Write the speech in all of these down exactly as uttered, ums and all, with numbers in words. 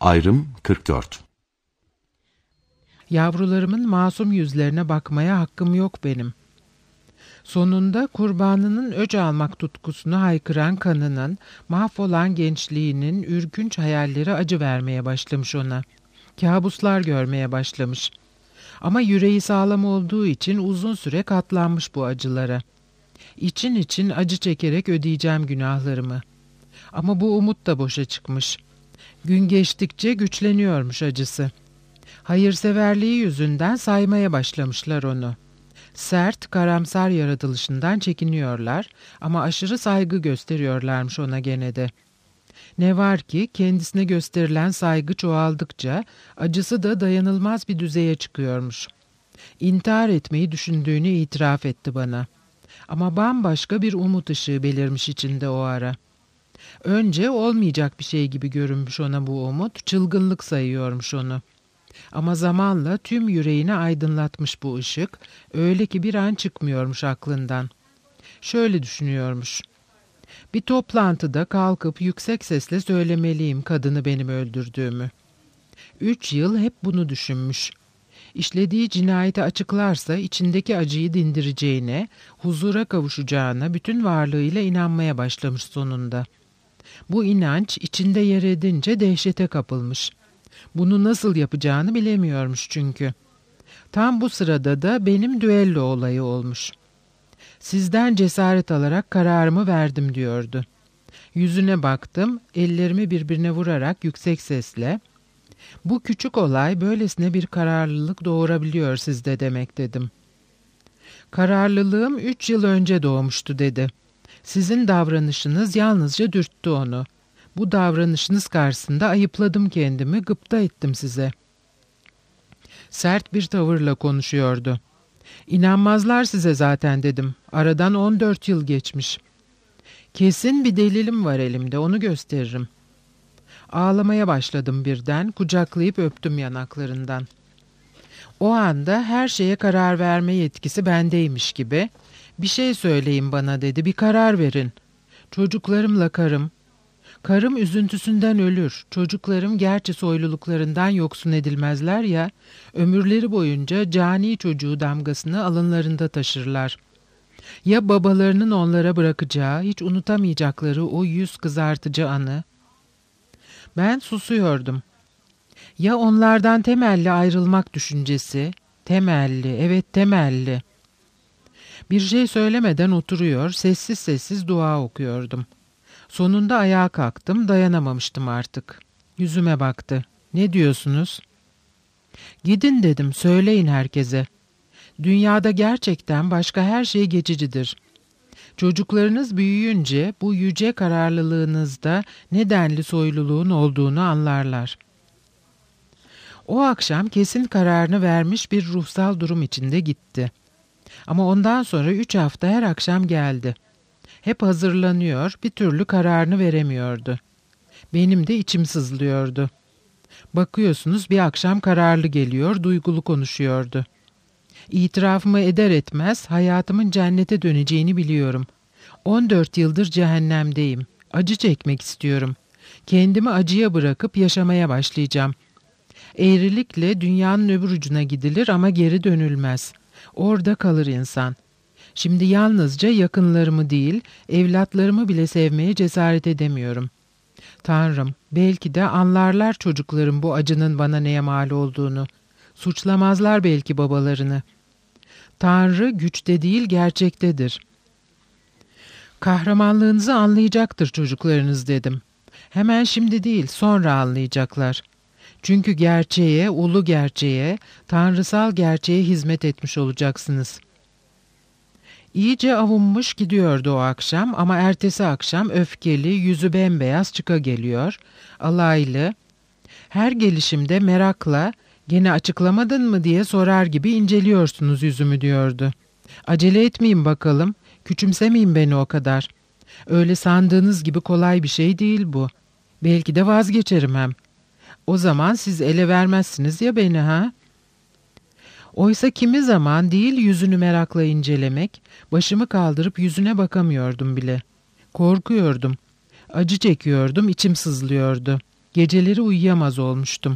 Ayrım kırk dört. Yavrularımın masum yüzlerine bakmaya hakkım yok benim. Sonunda kurbanının öc almak tutkusunu haykıran kanının, mahvolan gençliğinin ürkünç hayalleri acı vermeye başlamış ona. Kabuslar görmeye başlamış. Ama yüreği sağlam olduğu için uzun süre katlanmış bu acılara. İçin için acı çekerek ödeyeceğim günahlarımı. Ama bu umut da boşa çıkmış. Gün geçtikçe güçleniyormuş acısı. Hayırseverliği yüzünden saymaya başlamışlar onu. Sert, karamsar yaratılışından çekiniyorlar ama aşırı saygı gösteriyorlarmış ona gene de. Ne var ki kendisine gösterilen saygı çoğaldıkça acısı da dayanılmaz bir düzeye çıkıyormuş. İntihar etmeyi düşündüğünü itiraf etti bana. Ama bambaşka bir umut ışığı belirmiş içinde o ara. Önce olmayacak bir şey gibi görünmüş ona bu umut, çılgınlık sayıyormuş onu. Ama zamanla tüm yüreğini aydınlatmış bu ışık, öyle ki bir an çıkmıyormuş aklından. Şöyle düşünüyormuş. Bir toplantıda kalkıp yüksek sesle söylemeliyim kadını benim öldürdüğümü. Üç yıl hep bunu düşünmüş. İşlediği cinayeti açıklarsa içindeki acıyı dindireceğine, huzura kavuşacağına bütün varlığıyla inanmaya başlamış sonunda. Bu inanç içinde yer edince dehşete kapılmış. Bunu nasıl yapacağını bilemiyormuş çünkü. Tam bu sırada da benim düello olayı olmuş. Sizden cesaret alarak kararımı verdim diyordu. Yüzüne baktım, ellerimi birbirine vurarak yüksek sesle, "Bu küçük olay böylesine bir kararlılık doğurabiliyor sizde demek" dedim. "Kararlılığım üç yıl önce doğmuştu" dedi. "Sizin davranışınız yalnızca dürttü onu. Bu davranışınız karşısında ayıpladım kendimi, gıpta ettim size." Sert bir tavırla konuşuyordu. "İnanmazlar size zaten" dedim. "Aradan on dört yıl geçmiş. Kesin bir delilim var elimde, onu gösteririm." Ağlamaya başladım birden, kucaklayıp öptüm yanaklarından. O anda her şeye karar verme yetkisi bendeymiş gibi, "Bir şey söyleyin bana" dedi, "bir karar verin. Çocuklarımla karım, karım üzüntüsünden ölür. Çocuklarım gerçi soyluluklarından yoksun edilmezler ya, ömürleri boyunca cani çocuğu damgasını alınlarında taşırlar. Ya babalarının onlara bırakacağı, hiç unutamayacakları o yüz kızartıcı anı?" Ben susuyordum. Ya onlardan temelli ayrılmak düşüncesi, temelli, evet temelli. Bir şey söylemeden oturuyor, sessiz sessiz dua okuyordum. Sonunda ayağa kalktım, dayanamamıştım artık. Yüzüme baktı. "Ne diyorsunuz?" "Gidin" dedim, "söyleyin herkese. Dünyada gerçekten başka her şey geçicidir. Çocuklarınız büyüyünce bu yüce kararlılığınızda nedenli soyluluğun olduğunu anlarlar." O akşam kesin kararını vermiş bir ruhsal durum içinde gitti. Ama ondan sonra üç hafta her akşam geldi. Hep hazırlanıyor, bir türlü kararını veremiyordu. Benim de içim sızlıyordu. Bakıyorsunuz bir akşam kararlı geliyor, duygulu konuşuyordu. İtirafımı eder etmez hayatımın cennete döneceğini biliyorum. on dört yıldır cehennemdeyim. Acı çekmek istiyorum. Kendimi acıya bırakıp yaşamaya başlayacağım. Eğrilikle dünyanın öbür ucuna gidilir ama geri dönülmez. Orada kalır insan. Şimdi yalnızca yakınlarımı değil, evlatlarımı bile sevmeye cesaret edemiyorum. Tanrım, belki de anlarlar çocuklarım bu acının bana neye mal olduğunu. Suçlamazlar belki babalarını. Tanrı güçte değil gerçektedir. Kahramanlığınızı anlayacaktır çocuklarınız dedim. Hemen şimdi değil, sonra anlayacaklar. Çünkü gerçeğe, ulu gerçeğe, tanrısal gerçeğe hizmet etmiş olacaksınız. İyice avunmuş gidiyordu o akşam ama ertesi akşam öfkeli, yüzü bembeyaz çıka geliyor, alaylı. Her gelişimde merakla, "Gene açıklamadın mı?" diye sorar gibi inceliyorsunuz yüzümü diyordu. "Acele etmeyin bakalım, küçümsemeyin beni o kadar. Öyle sandığınız gibi kolay bir şey değil bu. Belki de vazgeçerim hem. O zaman siz ele vermezsiniz ya beni ha?" Oysa kimi zaman değil yüzünü merakla incelemek, başımı kaldırıp yüzüne bakamıyordum bile. Korkuyordum, acı çekiyordum, içim sızlıyordu. Geceleri uyuyamaz olmuştum.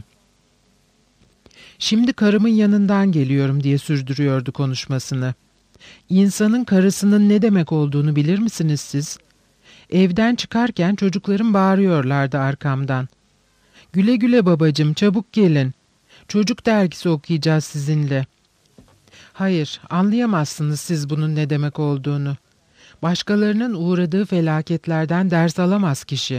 Şimdi karımın yanından geliyorum diye sürdürüyordu konuşmasını. İnsanın karısının ne demek olduğunu bilir misiniz siz? Evden çıkarken çocuklarım bağırıyorlardı arkamdan. Güle güle babacığım, çabuk gelin. Çocuk dergisi okuyacağız sizinle. Hayır, anlayamazsınız siz bunun ne demek olduğunu. Başkalarının uğradığı felaketlerden ders alamaz kişi.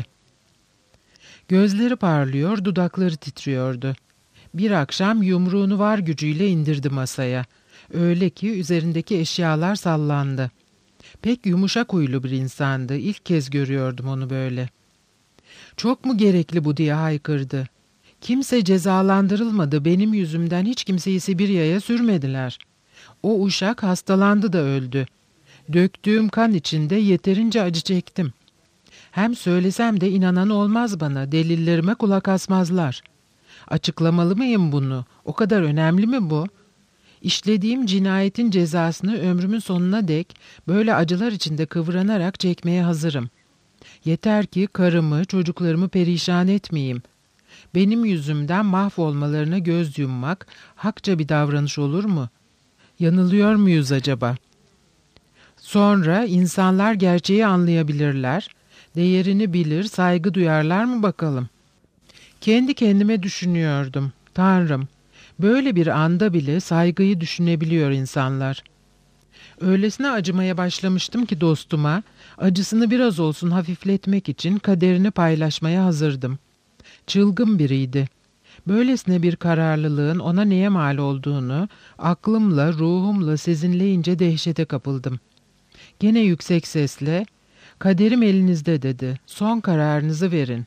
Gözleri parlıyor, dudakları titriyordu. Bir akşam yumruğunu var gücüyle indirdi masaya. Öyle ki üzerindeki eşyalar sallandı. Pek yumuşak huylu bir insandı. İlk kez görüyordum onu böyle. Çok mu gerekli bu diye haykırdı. Kimse cezalandırılmadı. Benim yüzümden hiç kimseyi Sibirya'ya sürmediler. O uşak hastalandı da öldü. Döktüğüm kan içinde yeterince acı çektim. Hem söylesem de inanan olmaz bana. Delillerime kulak asmazlar. Açıklamalı mıyım bunu? O kadar önemli mi bu? İşlediğim cinayetin cezasını ömrümün sonuna dek böyle acılar içinde kıvranarak çekmeye hazırım. Yeter ki karımı, çocuklarımı perişan etmeyeyim. Benim yüzümden mahvolmalarına göz yummak hakça bir davranış olur mu? Yanılıyor muyuz acaba? Sonra insanlar gerçeği anlayabilirler, değerini bilir, saygı duyarlar mı bakalım? Kendi kendime düşünüyordum. Tanrım, böyle bir anda bile saygıyı düşünebiliyor insanlar. Öylesine acımaya başlamıştım ki dostuma, acısını biraz olsun hafifletmek için kaderini paylaşmaya hazırdım. Çılgın biriydi. Böylesine bir kararlılığın ona neye mal olduğunu aklımla, ruhumla sezinleyince dehşete kapıldım. Gene yüksek sesle, "Kaderim elinizde," dedi. "Son kararınızı verin."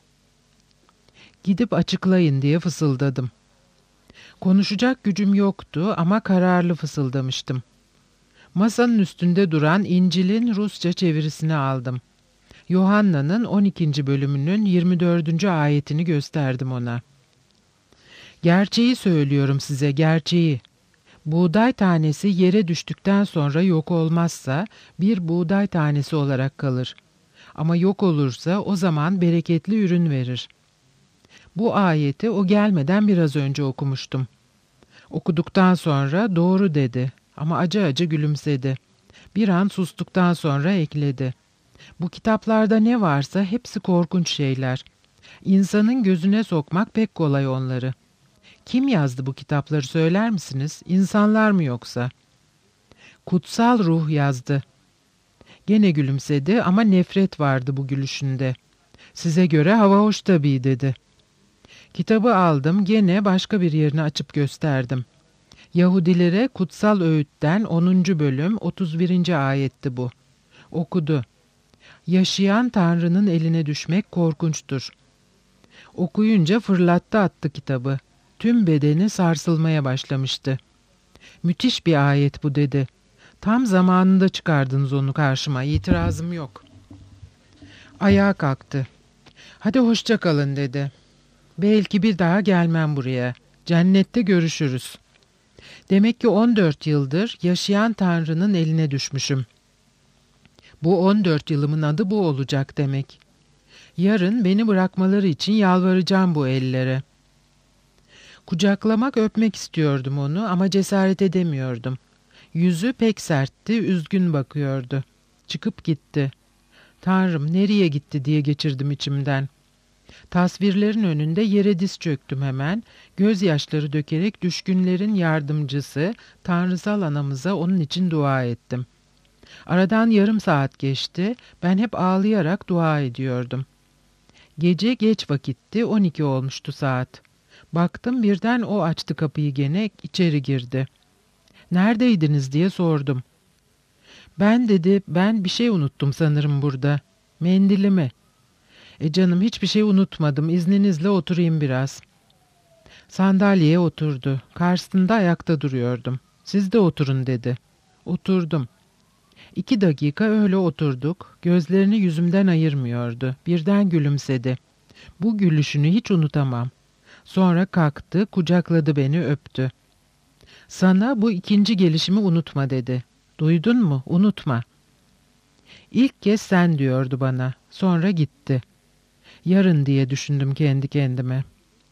"Gidip açıklayın," diye fısıldadım. Konuşacak gücüm yoktu ama kararlı fısıldamıştım. Masanın üstünde duran İncil'in Rusça çevirisini aldım. Yuhanna'nın on ikinci bölümünün yirmi dördüncü ayetini gösterdim ona. "Gerçeği söylüyorum size, gerçeği. Buğday tanesi yere düştükten sonra yok olmazsa bir buğday tanesi olarak kalır. Ama yok olursa o zaman bereketli ürün verir." Bu ayeti o gelmeden biraz önce okumuştum. Okuduktan sonra "doğru" dedi ama acı acı gülümsedi. Bir an sustuktan sonra ekledi. "Bu kitaplarda ne varsa hepsi korkunç şeyler. İnsanın gözüne sokmak pek kolay onları. Kim yazdı bu kitapları söyler misiniz? İnsanlar mı yoksa?" "Kutsal ruh yazdı." Gene gülümsedi ama nefret vardı bu gülüşünde. "Size göre hava hoş tabii," dedi. Kitabı aldım, gene başka bir yerini açıp gösterdim. Yahudilere Kutsal Öğüt'ten onuncu bölüm otuz birinci ayetti bu. Okudu. "Yaşayan Tanrı'nın eline düşmek korkunçtur." Okuyunca fırlattı attı kitabı. Tüm bedeni sarsılmaya başlamıştı. "Müthiş bir ayet bu," dedi. "Tam zamanında çıkardınız onu karşıma, itirazım yok." Ayağa kalktı. "Hadi hoşça kalın," dedi. "Belki bir daha gelmem buraya. Cennette görüşürüz." Demek ki on dört yıldır yaşayan Tanrı'nın eline düşmüşüm. Bu on dört yılımın adı bu olacak demek. Yarın beni bırakmaları için yalvaracağım bu ellere. Kucaklamak, öpmek istiyordum onu ama cesaret edemiyordum. Yüzü pek sertti, üzgün bakıyordu. Çıkıp gitti. "Tanrım, nereye gitti?" diye geçirdim içimden. Tasvirlerin önünde yere diz çöktüm hemen. Gözyaşları dökerek düşkünlerin yardımcısı Tanrısal Anamıza onun için dua ettim. Aradan yarım saat geçti. Ben hep ağlayarak dua ediyordum. Gece geç vakitti, on iki olmuştu saat. Baktım birden o açtı kapıyı gene, içeri girdi. "Neredeydiniz?" diye sordum. "Ben," dedi, "ben bir şey unuttum sanırım burada. Mendilimi." "E canım, hiçbir şey unutmadım. İzninizle oturayım biraz." Sandalyeye oturdu. Karşısında ayakta duruyordum. "Siz de oturun," dedi. Oturdum. İki dakika öyle oturduk. Gözlerini yüzümden ayırmıyordu. Birden gülümsedi. Bu gülüşünü hiç unutamam. Sonra kalktı, kucakladı beni, öptü. "Sana bu ikinci gelişimi unutma," dedi. "Duydun mu? Unutma." İlk kez sen diyordu bana. Sonra gitti. Yarın diye düşündüm kendi kendime.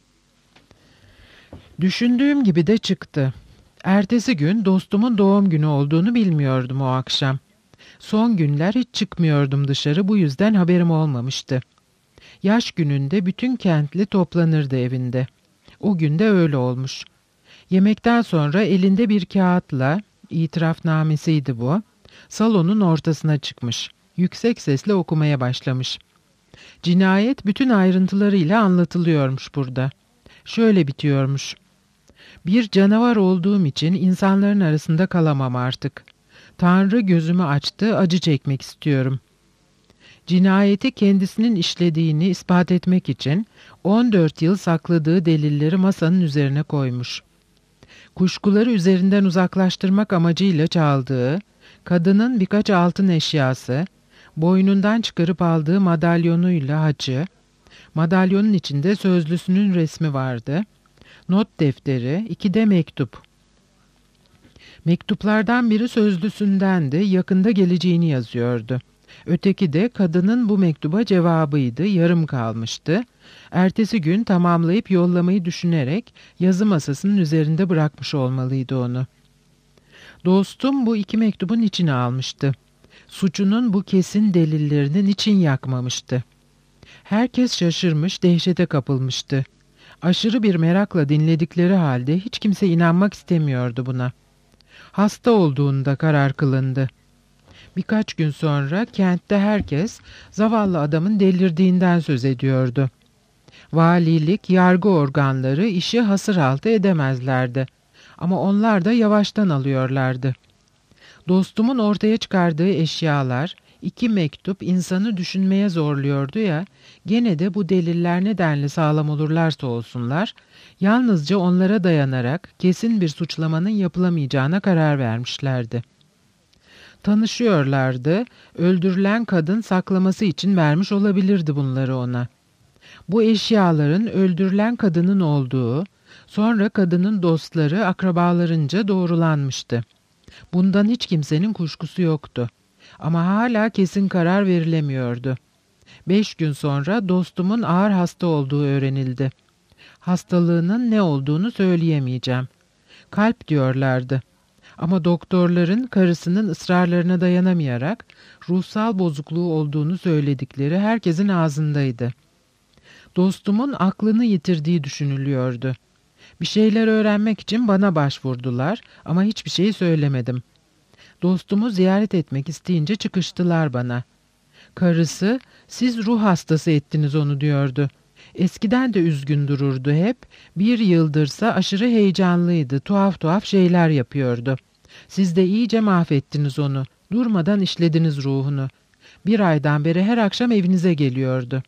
Düşündüğüm gibi de çıktı. Ertesi gün dostumun doğum günü olduğunu bilmiyordum o akşam. Son günler hiç çıkmıyordum dışarı, bu yüzden haberim olmamıştı. Yaş gününde bütün kentli toplanırdı evinde. O gün de öyle olmuş. Yemekten sonra elinde bir kağıtla, itirafnamesiydi bu, salonun ortasına çıkmış. Yüksek sesle okumaya başlamış. Cinayet bütün ayrıntılarıyla anlatılıyormuş burada. Şöyle bitiyormuş. Bir canavar olduğum için insanların arasında kalamam artık. Tanrı gözümü açtı, acı çekmek istiyorum. Cinayeti kendisinin işlediğini ispat etmek için on dört yıl sakladığı delilleri masanın üzerine koymuş. Kuşkuları üzerinden uzaklaştırmak amacıyla çaldığı, kadının birkaç altın eşyası, boynundan çıkarıp aldığı madalyonuyla haçı, madalyonun içinde sözlüsünün resmi vardı, not defteri, iki de mektup. Mektuplardan biri sözlüsündendi, yakında geleceğini yazıyordu. Öteki de kadının bu mektuba cevabıydı, yarım kalmıştı. Ertesi gün tamamlayıp yollamayı düşünerek yazı masasının üzerinde bırakmış olmalıydı onu. Dostum bu iki mektubun içine almıştı. Suçunun bu kesin delillerinin için yakmamıştı. Herkes şaşırmış, dehşete kapılmıştı. Aşırı bir merakla dinledikleri halde hiç kimse inanmak istemiyordu buna. Hasta olduğunda karar kılındı. Birkaç gün sonra kentte herkes zavallı adamın delirdiğinden söz ediyordu. Valilik, yargı organları işi hasır altı edemezlerdi. Ama onlar da yavaştan alıyorlardı. Dostumun ortaya çıkardığı eşyalar, iki mektup insanı düşünmeye zorluyordu ya, gene de bu deliller nedenle sağlam olurlarsa olsunlar, yalnızca onlara dayanarak kesin bir suçlamanın yapılamayacağına karar vermişlerdi. Tanışıyorlardı, öldürülen kadın saklaması için vermiş olabilirdi bunları ona. Bu eşyaların öldürülen kadının olduğu, sonra kadının dostları akrabalarınca doğrulanmıştı. Bundan hiç kimsenin kuşkusu yoktu. Ama hala kesin karar verilemiyordu. Beş gün sonra dostumun ağır hasta olduğu öğrenildi. Hastalığının ne olduğunu söyleyemeyeceğim. Kalp diyorlardı. Ama doktorların karısının ısrarlarına dayanamayarak ruhsal bozukluğu olduğunu söyledikleri herkesin ağzındaydı. Dostumun aklını yitirdiği düşünülüyordu. Bir şeyler öğrenmek için bana başvurdular ama hiçbir şey söylemedim. Dostumu ziyaret etmek isteyince çıkıştılar bana. Karısı, siz ruh hastası ettiniz onu diyordu. Eskiden de üzgün dururdu hep, bir yıldırsa aşırı heyecanlıydı, tuhaf tuhaf şeyler yapıyordu. Siz de iyice mahvettiniz onu, durmadan işlediniz ruhunu. Bir aydan beri her akşam evinize geliyordu.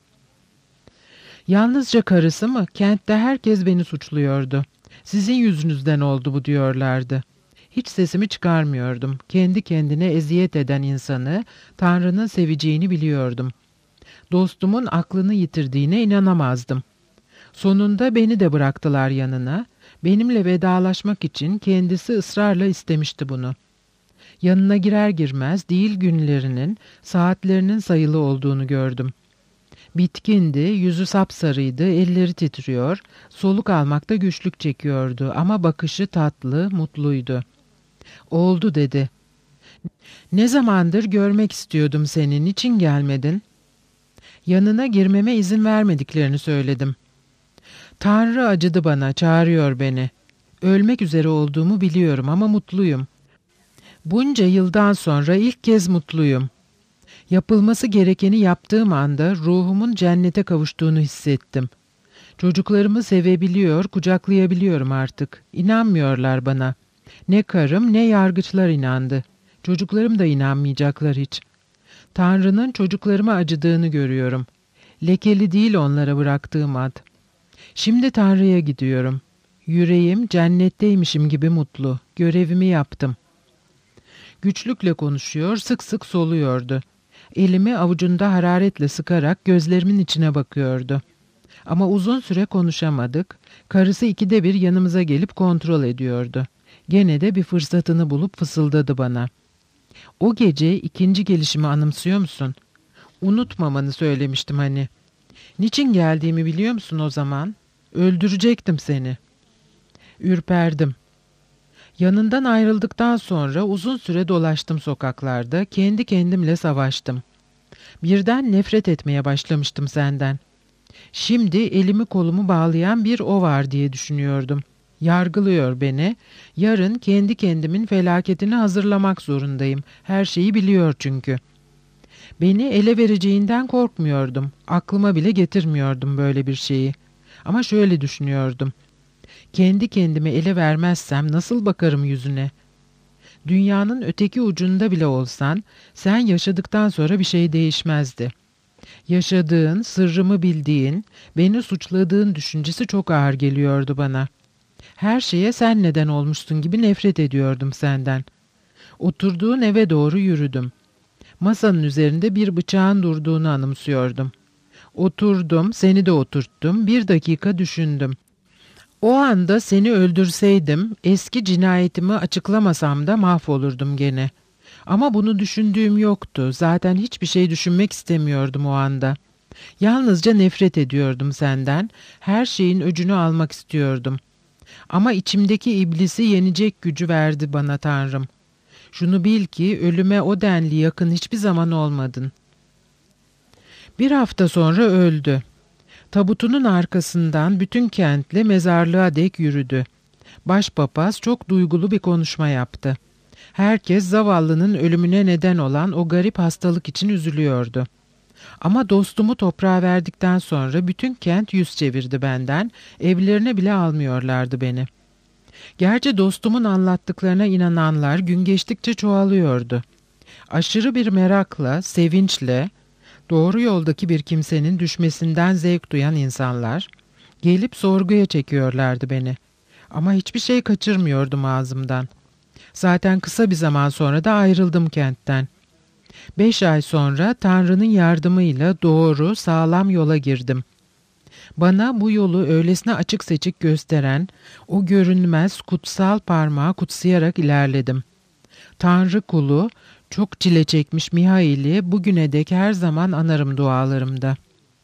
Yalnızca karısı mı? Kentte herkes beni suçluyordu. Sizin yüzünüzden oldu bu diyorlardı. Hiç sesimi çıkarmıyordum. Kendi kendine eziyet eden insanı Tanrı'nın seveceğini biliyordum. Dostumun aklını yitirdiğine inanamazdım. Sonunda beni de bıraktılar yanına. Benimle vedalaşmak için kendisi ısrarla istemişti bunu. Yanına girer girmez değil günlerinin, saatlerinin sayılı olduğunu gördüm. Bitkindi, yüzü sapsarıydı, elleri titriyor, soluk almakta güçlük çekiyordu ama bakışı tatlı, mutluydu. Oldu dedi. Ne zamandır görmek istiyordum seni, niçin gelmedin? Yanına girmeme izin vermediklerini söyledim. Tanrı acıdı bana, çağırıyor beni. Ölmek üzere olduğumu biliyorum ama mutluyum. Bunca yıldan sonra ilk kez mutluyum. Yapılması gerekeni yaptığım anda ruhumun cennete kavuştuğunu hissettim. Çocuklarımı sevebiliyor, kucaklayabiliyorum artık. İnanmıyorlar bana. Ne karım ne yargıçlar inandı. Çocuklarım da inanmayacaklar hiç. Tanrı'nın çocuklarıma acıdığını görüyorum. Lekeli değil onlara bıraktığım ad. Şimdi Tanrı'ya gidiyorum. Yüreğim cennetteymişim gibi mutlu. Görevimi yaptım. Güçlükle konuşuyor, sık sık soluyordu. Elimi avucunda hararetle sıkarak gözlerimin içine bakıyordu. Ama uzun süre konuşamadık. Karısı ikide bir yanımıza gelip kontrol ediyordu. Gene de bir fırsatını bulup fısıldadı bana. O gece ikinci gelişimi anımsıyor musun? Unutmamanı söylemiştim hani. Niçin geldiğimi biliyor musun o zaman? Öldürecektim seni. Ürperdim. Yanından ayrıldıktan sonra uzun süre dolaştım sokaklarda, kendi kendimle savaştım. Birden nefret etmeye başlamıştım senden. Şimdi elimi kolumu bağlayan bir o var diye düşünüyordum. Yargılıyor beni. Yarın kendi kendimin felaketini hazırlamak zorundayım. Her şeyi biliyor çünkü. Beni ele vereceğinden korkmuyordum. Aklıma bile getirmiyordum böyle bir şeyi. Ama şöyle düşünüyordum. Kendi kendimi ele vermezsem nasıl bakarım yüzüne? Dünyanın öteki ucunda bile olsan, sen yaşadıktan sonra bir şey değişmezdi. Yaşadığın, sırrımı bildiğin, beni suçladığın düşüncesi çok ağır geliyordu bana. Her şeye sen neden olmuşsun gibi nefret ediyordum senden. Oturduğun eve doğru yürüdüm. Masanın üzerinde bir bıçağın durduğunu anımsıyordum. Oturdum, seni de oturttum, bir dakika düşündüm. O anda seni öldürseydim, eski cinayetimi açıklamasam da mahvolurdum gene. Ama bunu düşündüğüm yoktu. Zaten hiçbir şey düşünmek istemiyordum o anda. Yalnızca nefret ediyordum senden. Her şeyin öcünü almak istiyordum. Ama içimdeki iblisi yenecek gücü verdi bana Tanrım. Şunu bil ki ölüme o denli yakın hiçbir zaman olmadın. Bir hafta sonra öldü. Tabutunun arkasından bütün kentle mezarlığa dek yürüdü. Başpapaz çok duygulu bir konuşma yaptı. Herkes zavallının ölümüne neden olan o garip hastalık için üzülüyordu. Ama dostumu toprağa verdikten sonra bütün kent yüz çevirdi benden, evlerine bile almıyorlardı beni. Gerçi dostumun anlattıklarına inananlar gün geçtikçe çoğalıyordu. Aşırı bir merakla, sevinçle, doğru yoldaki bir kimsenin düşmesinden zevk duyan insanlar, gelip sorguya çekiyorlardı beni. Ama hiçbir şey kaçırmıyordum ağzımdan. Zaten kısa bir zaman sonra da ayrıldım kentten. Beş ay sonra Tanrı'nın yardımıyla doğru, sağlam yola girdim. Bana bu yolu öylesine açık seçik gösteren o görünmez kutsal parmağı kutsayarak ilerledim. Tanrı kulu, çok çile çekmiş Mihail'i bugüne dek her zaman anarım dualarımda.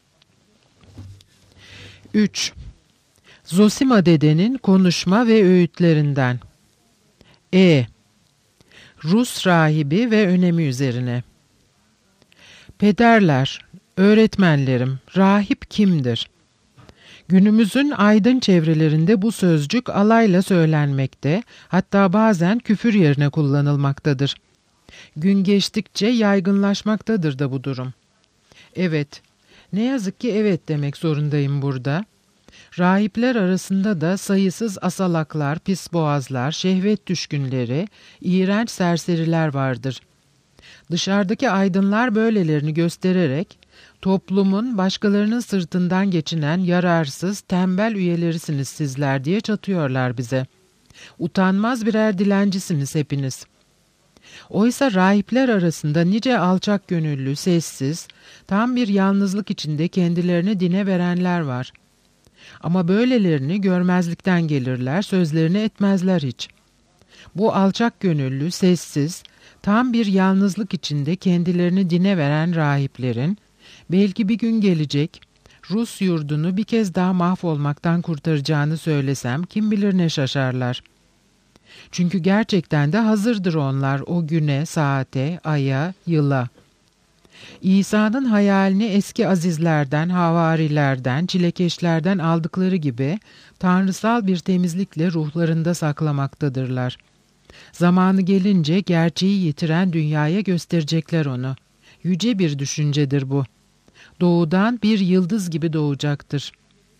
üç. Zosima dedenin konuşma ve öğütlerinden. E. Rus rahibi ve önemi üzerine. Pederler, öğretmenlerim, rahip kimdir? Günümüzün aydın çevrelerinde bu sözcük alayla söylenmekte, hatta bazen küfür yerine kullanılmaktadır. Gün geçtikçe yaygınlaşmaktadır da bu durum. Evet, ne yazık ki evet demek zorundayım burada. Rahipler arasında da sayısız asalaklar, pisboğazlar, şehvet düşkünleri, iğrenç serseriler vardır. Dışarıdaki aydınlar böylelerini göstererek, toplumun başkalarının sırtından geçinen yararsız, tembel üyelerisiniz sizler diye çatıyorlar bize. Utanmaz birer dilencisiniz hepiniz. Oysa rahipler arasında nice alçak gönüllü, sessiz, tam bir yalnızlık içinde kendilerini dine verenler var. Ama böylelerini görmezlikten gelirler, sözlerini etmezler hiç. Bu alçak gönüllü, sessiz, tam bir yalnızlık içinde kendilerini dine veren rahiplerin, belki bir gün gelecek, Rus yurdunu bir kez daha mahvolmaktan kurtaracağını söylesem kim bilir ne şaşarlar. Çünkü gerçekten de hazırdır onlar o güne, saate, aya, yıla. İsa'nın hayalini eski azizlerden, havarilerden, çilekeşlerden aldıkları gibi tanrısal bir temizlikle ruhlarında saklamaktadırlar. Zamanı gelince gerçeği yitiren dünyaya gösterecekler onu. Yüce bir düşüncedir bu. Doğudan bir yıldız gibi doğacaktır.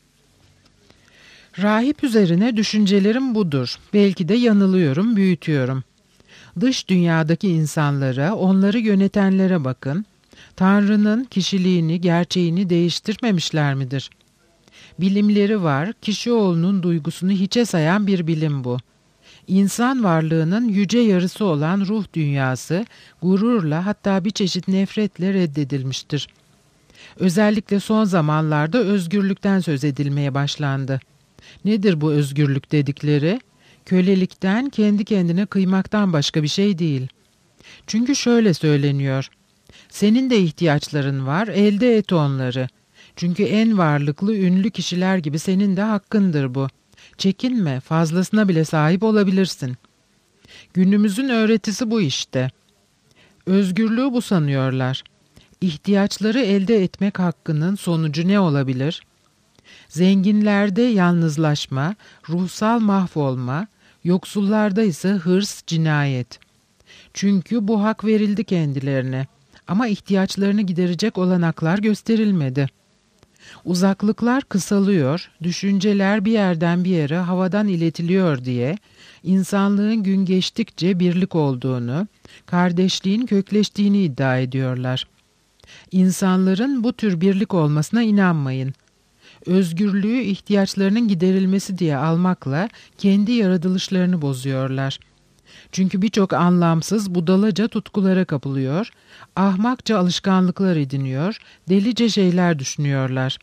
Rahip üzerine düşüncelerim budur. Belki de yanılıyorum, büyütüyorum. Dış dünyadaki insanlara, onları yönetenlere bakın. Tanrı'nın kişiliğini, gerçeğini değiştirmemişler midir? Bilimleri var, kişioğlunun duygusunu hiçe sayan bir bilim bu. İnsan varlığının yüce yarısı olan ruh dünyası, gururla hatta bir çeşit nefretle reddedilmiştir. Özellikle son zamanlarda özgürlükten söz edilmeye başlandı. Nedir bu özgürlük dedikleri? Kölelikten, kendi kendine kıymaktan başka bir şey değil. Çünkü şöyle söyleniyor. Senin de ihtiyaçların var, elde et onları. Çünkü en varlıklı, ünlü kişiler gibi senin de hakkındır bu. Çekinme, fazlasına bile sahip olabilirsin. Günümüzün öğretisi bu işte. Özgürlüğü bu sanıyorlar. İhtiyaçları elde etmek hakkının sonucu ne olabilir? Zenginlerde yalnızlaşma, ruhsal mahvolma, yoksullarda ise hırs, cinayet. Çünkü bu hak verildi kendilerine ama ihtiyaçlarını giderecek olanaklar gösterilmedi. Uzaklıklar kısalıyor, düşünceler bir yerden bir yere havadan iletiliyor diye insanlığın gün geçtikçe birlik olduğunu, kardeşliğin kökleştiğini iddia ediyorlar. İnsanların bu tür birlik olmasına inanmayın. Özgürlüğü ihtiyaçlarının giderilmesi diye almakla kendi yaratılışlarını bozuyorlar. Çünkü birçok anlamsız budalaca tutkulara kapılıyor, ahmakça alışkanlıklar ediniyor, delice şeyler düşünüyorlar.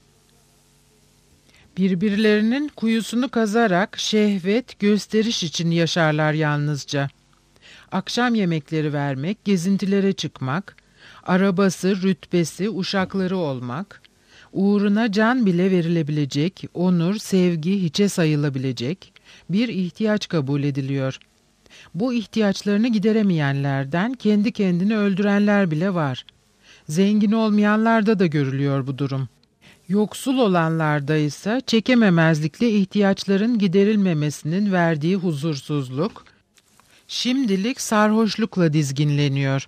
Birbirlerinin kuyusunu kazarak şehvet, gösteriş için yaşarlar yalnızca. Akşam yemekleri vermek, gezintilere çıkmak, arabası, rütbesi, uşakları olmak, uğruna can bile verilebilecek, onur, sevgi hiçe sayılabilecek bir ihtiyaç kabul ediliyor. Bu ihtiyaçlarını gideremeyenlerden kendi kendini öldürenler bile var. Zengin olmayanlarda da görülüyor bu durum. Yoksul olanlarda ise çekememezlikle ihtiyaçların giderilmemesinin verdiği huzursuzluk, şimdilik sarhoşlukla dizginleniyor.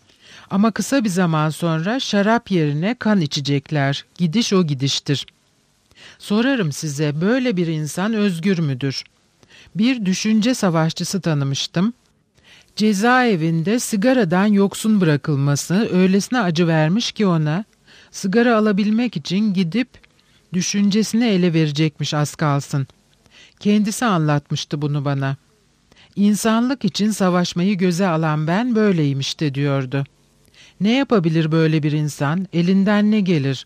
Ama kısa bir zaman sonra şarap yerine kan içecekler. Gidiş o gidiştir. Sorarım size, böyle bir insan özgür müdür? Bir düşünce savaşçısı tanımıştım. Cezaevinde sigaradan yoksun bırakılması öylesine acı vermiş ki ona, sigara alabilmek için gidip düşüncesini ele verecekmiş az kalsın. Kendisi anlatmıştı bunu bana. İnsanlık için savaşmayı göze alan ben böyleyim işte diyordu. Ne yapabilir böyle bir insan? Elinden ne gelir?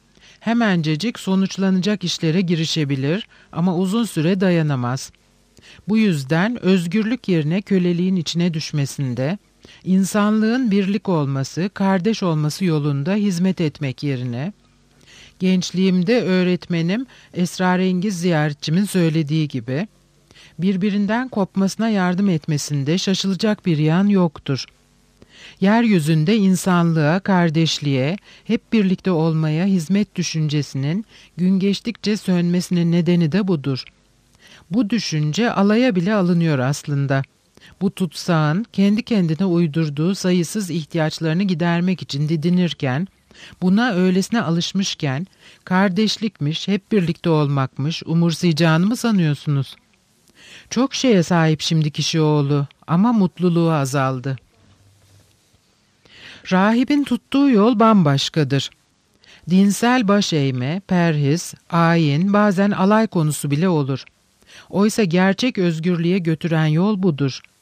Hemencecik sonuçlanacak işlere girişebilir ama uzun süre dayanamaz. Bu yüzden özgürlük yerine köleliğin içine düşmesinde, insanlığın birlik olması, kardeş olması yolunda hizmet etmek yerine, gençliğimde öğretmenim esrarengiz ziyaretçimin söylediği gibi, birbirinden kopmasına yardım etmesinde şaşılacak bir yan yoktur. Yeryüzünde insanlığa, kardeşliğe, hep birlikte olmaya hizmet düşüncesinin gün geçtikçe sönmesinin nedeni de budur. Bu düşünce alaya bile alınıyor aslında. Bu tutsağın kendi kendine uydurduğu sayısız ihtiyaçlarını gidermek için didinirken, buna öylesine alışmışken, kardeşlikmiş, hep birlikte olmakmış, umursayacağını mı sanıyorsunuz? Çok şeye sahip şimdi kişioğlu ama mutluluğu azaldı. Rahibin tuttuğu yol bambaşkadır. Dinsel baş eğme, perhiz, ayin, bazen alay konusu bile olur. Oysa gerçek özgürlüğe götüren yol budur.